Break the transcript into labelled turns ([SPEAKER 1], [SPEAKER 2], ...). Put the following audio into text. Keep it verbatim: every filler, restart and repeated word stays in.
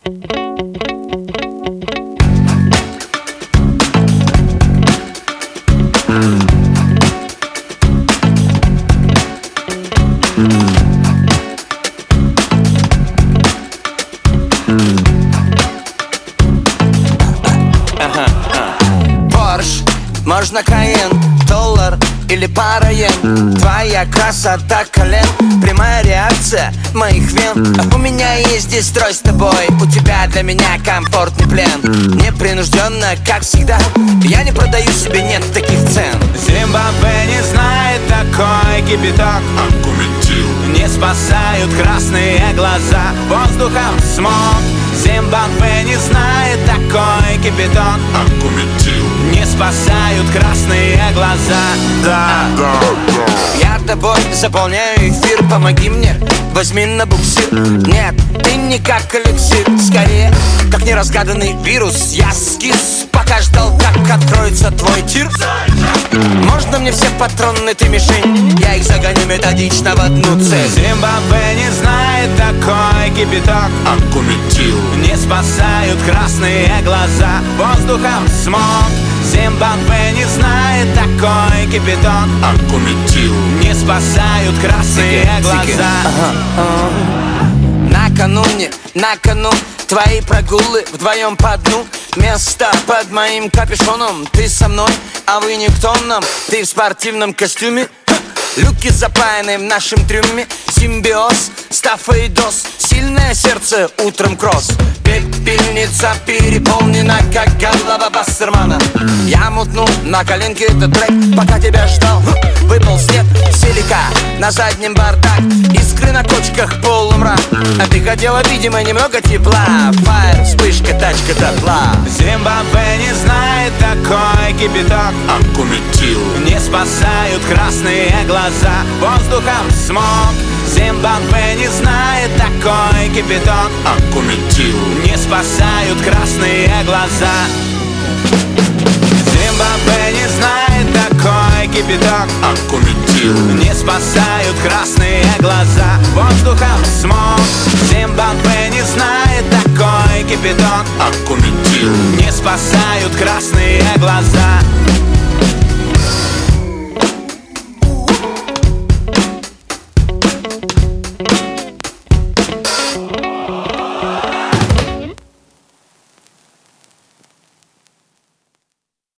[SPEAKER 1] Порш, можно Каен, доллар или пара йен. Твоя красота колен, прямая реакция моих вен. У меня есть здесь строй с тобой, у тебя для меня комфортный плен. Непринужденно, как всегда, я не продаю себе, нет таких цен.
[SPEAKER 2] Зимбабве не знает такой кипяток. Не спасают красные глаза, воздухом смог. Зимбабве не знает такой кипяток. Не спасают красные глаза. Да, да, да.
[SPEAKER 1] Я тобой заполняю эфир, помоги мне, возьми на буксир. Нет, ты не как эликсир, скорее как неразгаданный вирус. Я скис, пока ждал, как откроется твой тир. Можно мне все патроны, ты мишень, я их загоню методично в одну цель.
[SPEAKER 2] Зимбабве не знает такой кипяток. Не спасают красные глаза, воздухом смог. Зимбабве не знает такой кипяток. Не спасают красные глаза.
[SPEAKER 1] Накануне, на кону твои прогулы вдвоем по дну. Место под моим капюшоном. Ты со мной, а вы никто нам. Ты в спортивном костюме, люки запаяны в нашем трюме. Симбиоз, стафа и доз. Сильное сердце, утром кросс. Пепельница переполнена, как голова Бастермана. Я мутну на коленке этот трек, пока тебя ждал. Выпал снег, селика, на заднем бардак. Искры на кочках, полумрак. А ты хотела, видимо, немного тепла. Фаер, вспышка, тачка дотла.
[SPEAKER 2] Зимбабве не знает такой кипяток. Не спасают красные глаза, воздухом смог. Зимбабве не знает такой кипяток. Не спасают красные глаза. Зимбабве не знает такой кипяток. Не спасают красные глаза, воздухом смог. Зимбабве не знает такой кипяток. Не спасают красные глаза.